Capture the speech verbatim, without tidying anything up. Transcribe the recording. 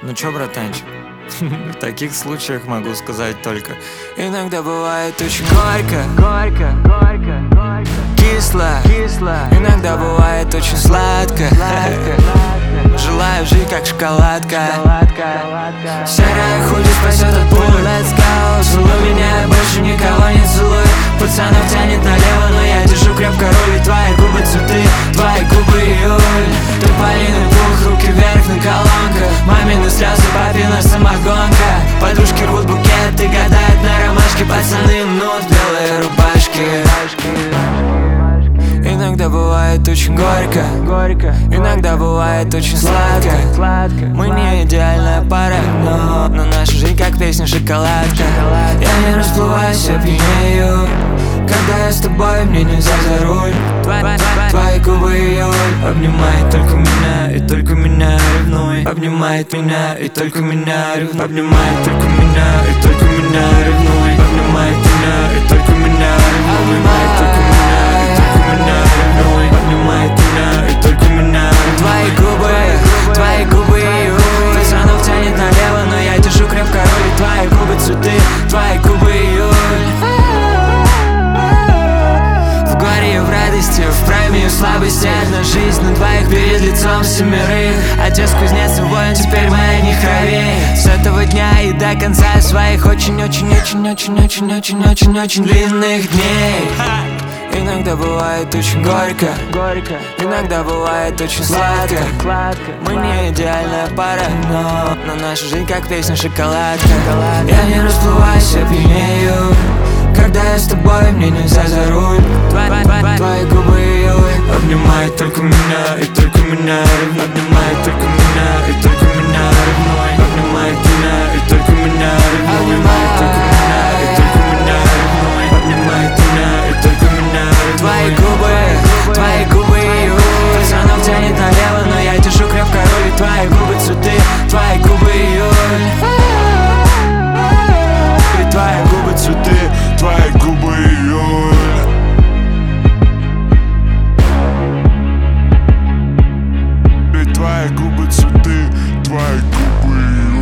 Ну чё, братанчик, в таких случаях могу сказать только: иногда бывает очень горько, горько, горько, горько, кисло, кисло. Иногда бывает очень сладко, сладко. Желаю жить как шоколадка, шоколадка. Серая худи спасет от пуль. Let's go, целуй меня, больше никого не целуй. Пацанов тянет налево, но я держу крепко руль. И твои губы цветы, твои губы июль. Тополиный пух, руки вверх на колонках. Мамины слезы, папина самогонка. Подружки рвут букеты, гадают на ромашке. Пацаны мнут белые рубашки. Иногда бывает очень горько, горько. Иногда бывает очень сладко, сладко. Мы не идеальная пара, но, но наша жизнь как песня шоколадка. Я не расплываюсь, я пьянею. Когда я с тобой, мне нельзя за руль. Твои губы июль. Обнимает только меня и только меня ревнуй. Обнимает меня и только меня ревнуй. Обнимает только меня и только меня ревнуй. Обнимает меня и только меня ревнуй. Обнимает только меня и только меня ревнуй. Обнимает меня и только меня ревнуй. Твои губы, твои губы июль. Пацанов тянет налево, но я держу крепко руль. Твои губы цветы, твои губы июль. В горе и в радости, в прайме и в слабости. Одна жизнь на двоих перед лицом семерых. Отец кузнец и воин, теперь моя не кровей. С этого дня и до конца своих очень-очень-очень-очень-очень-очень-очень длинных дней. Иногда бывает очень горько, горько. Иногда бывает очень сладко, сладко. Мы не идеальная пара, но, но наша жизнь как песня шоколадка. Я не расплываюсь, я пьянею. Когда я с тобой, мне нельзя за руль. Твои губы июль. Обнимает только меня и только меня ревнуй. Обнимает только меня и только меня ревнуй. Обнимает меня и только меня ревнуй. Обнимает только меня и только меня ревнуй. Обнимает меня и только меня ревнуй. Твои губы, твои губы июль. Пацанов тянет налево, но я держу крепко руль. И твои губы цветы, твои губы июль. И твои губы цветы, твои губы июль. И твои губы цветы, твои губы июль.